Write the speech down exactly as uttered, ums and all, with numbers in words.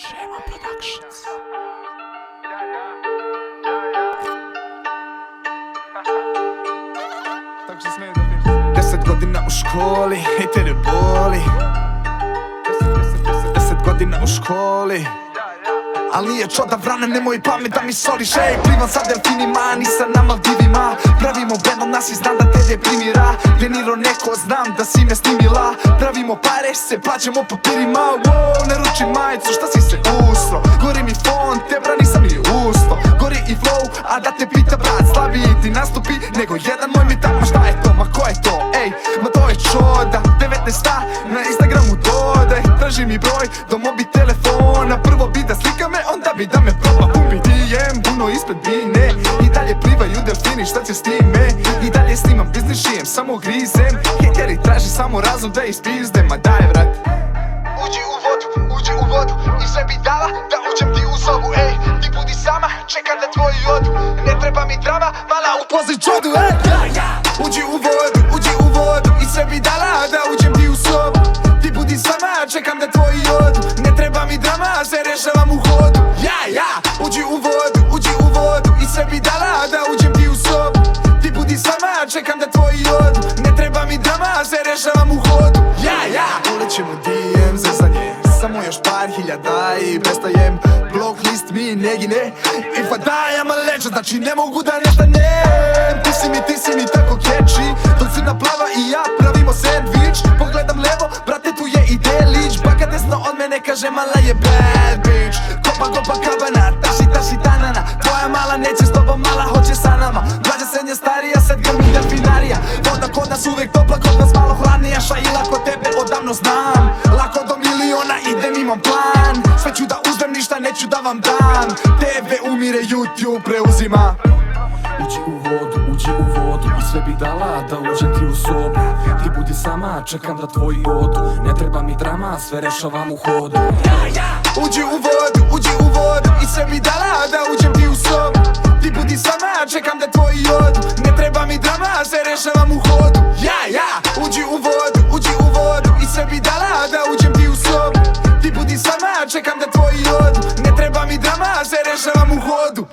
Shema Productions. Deset godina u školi i tebe boli. Deset, deset, deset, deset godina u školi, al nije čoda vrana, nemoj pamet da mi soliš. Ej, plivam sa delfinima, nisam na Maldivima. Pravimo band od nas i znam da te deprimira. Treniro neko, znam da si me snimila. Pravimo pare, se plaćamo papirima. Wow, ne ruči majicu, šta si se usro? Gori mi fon, te bra nisam ni usto. Gori i flow, a da te pita brat, slabiji ti nastupi nego jedan moj mi tak. Ma šta je to, ma ko je to, ej, ma to je čoda. devetnaesta na Instagramu dodaj. Traži mi broj do mobi telefona. Prvo bi da slika me, onda bi da me proba. Bumbi D M, puno ispred bine. I dalje plivaju delfini, šta će s time? I dalje snimam biznis, žijem, samo grizem. Hejteri traži samo razum da ispizde, ma daj vrat. Uđi u vodu, uđi u vodu i sve bi dala da uđem ti u sobu. Ej, ti budi sama, čekam da tvoji odu. Ne treba mi drama, mala upozi čodu. Ej, ja, ja. Uđi u vodu, uđi u vodu i sve bi dala da uđem ti u sobu. Ti budi sama, čekam da tvoji odu. Ne treba mi drama, sve rešavam u hodu. Ja, ja. Uđi u vodu, uđi u vodu i sve bi dala da uđem ti u sobu. Ti budi sama, čekam da tvoji odu. Ne treba mi drama, sve rešavam u hodu. Ja, ja. Ulećem u D M, zezanje, samo još par hiljada i prestajem. Blog list mi ne gine. If I die I'm a legend, znači ne mogu da nestanem. Ti si mi, ti si mi tako catchy. Dolcina plava i ja pravimo sandvič. Pogledam levo, brate tu je i delić. Baka desno od mene kaže mala je bad bitch. Kopa, kopa, kabana, taši, taši, tanana. Tvoja mala neće s tobom, mala hoće sa nama. Mlađa srednja starija, sad grmi delfinarija. Voda kod nas uvek topla, kod nas malo hladnija. Šaila kod tebe odavno znam. Lako do miliona idem, imam plan. Sve ću da uzmem, ništa neću da vam dam. T V umire, YouTube preuzima. Uđi u vodu, uđi u vodu i sve bi dala da uđem ti u sobu. Ti budi sama, čekam da tvoji odu. Ne treba mi drama, sve rešavam u hodu. Uđi u vodu, uđi u vodu i sve bi dala da uđem ti u sobu. Ti budi sama, čekam da tvoji odu. Ne treba mi drama, sve rešavam u hodu. Ja, ja. Uđi u vodu, uđi u vodu i sve bi dala da uđem ti u sobu. Ti budi sama, čekam da tvoji odu. Ne treba mi drama, sve rešavam u hodu.